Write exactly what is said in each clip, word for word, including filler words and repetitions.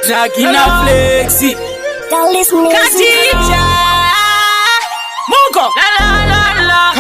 Dragina flexi Dallas music. Katija Mungo La la la la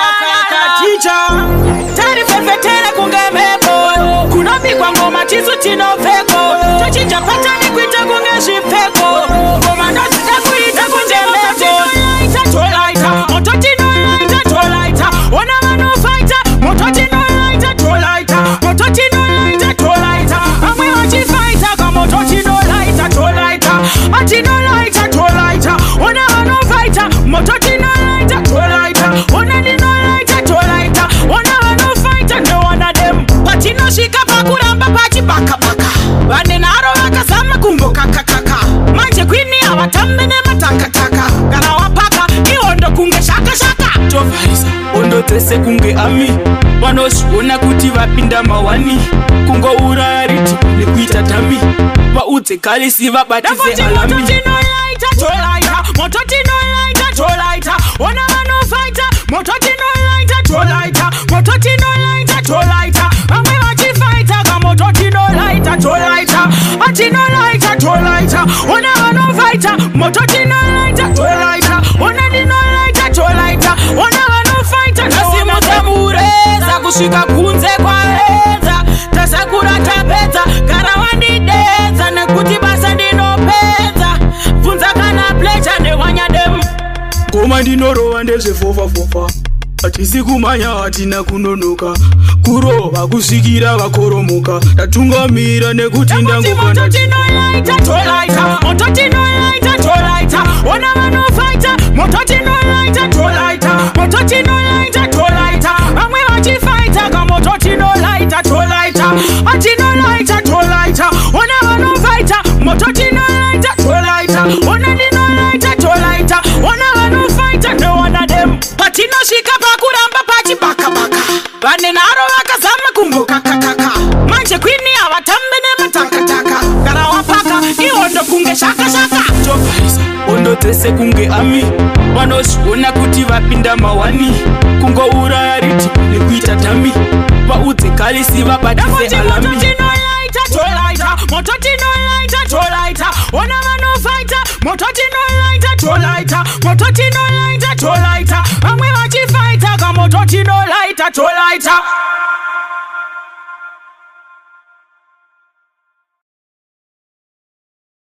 Katija Tari fefetera kunge mebo Kunopigwa ngoma chizu tino feko Tochinja patani kuita kunge shifeko Ngoma nozita kuita kunje mebo Tolaita, mototino laita, tolaita Wana manu fighter, mototino laita, tolaita Mototino laita, tolaita Amwe wachi fighter, ka mototino laita, tolaita Atino laita, tolaita Wana manu fighter, mototino laita, tolaita Wana nino laita, tolaita Wana manu fighter, no one of them Patino shika pakuramba pachi baka baka Bane naro waka sama kumbo kaka kaka Manje kwini awatambe ne mataka taka Gara wapaka, ihondo kunge shaka shaka Tovarisa, ondo tese kunge ami Wanoshona kuti vapinda mawani Kungo urariti, nikuita tami Waute kalisi vabatize alami Mototino laita, tolaita Mototino laita, tolaita Ona manu fighter, mototino laita, tolaita Mototino laita, tolaita Amwe wachi fighter, ka mototino laita, tolaita Atino laita, tolaita Ona manu fighter, mototino laita, tolaita Ona nino laita, tolaita Ona manu fighter, nasimo tamureza Kushika kunze kwa heza Tasakura tapeta, karawani deza Nekuti basa dino peza Funza kana plecha ne wanya dem Koma dinoro wandeze fofa fofa Atisi kumanya atina kunonoka Kurova kusikira vakoromoka Tatungamira nekuti ndanguka Mototino laita, tolaita Mototino laita, tolaita Ona manu fighter, mototino laita, tolaita Mototino laita, tolaita Amwe wachi fighter, ka mototino laita, tolaita Atino laita, tolaita Ona manu fighter, mototino laita, tolaita Ona nino laita, tolaita Ona manu fighter, no one of them Patino shika pakuramba pachi baka baka Bane naro waka sama kumbo kaka kaka Manje kwini awatambe ne mataka taka Gara wapaka, ihondo kunge shaka shaka Tovarisa, ondo tese kunge ami Wanoshona kuti vapinda mawani Kungo urariti, nikuita tami Waute kalisi vabatize alami Mototino laita, tolaita Mototino laita, tolaita Ona manu fighter, mototino laita, tolaita Mototino laita, tolaita Amwe wachi fighter, ka mototino laita, tolaita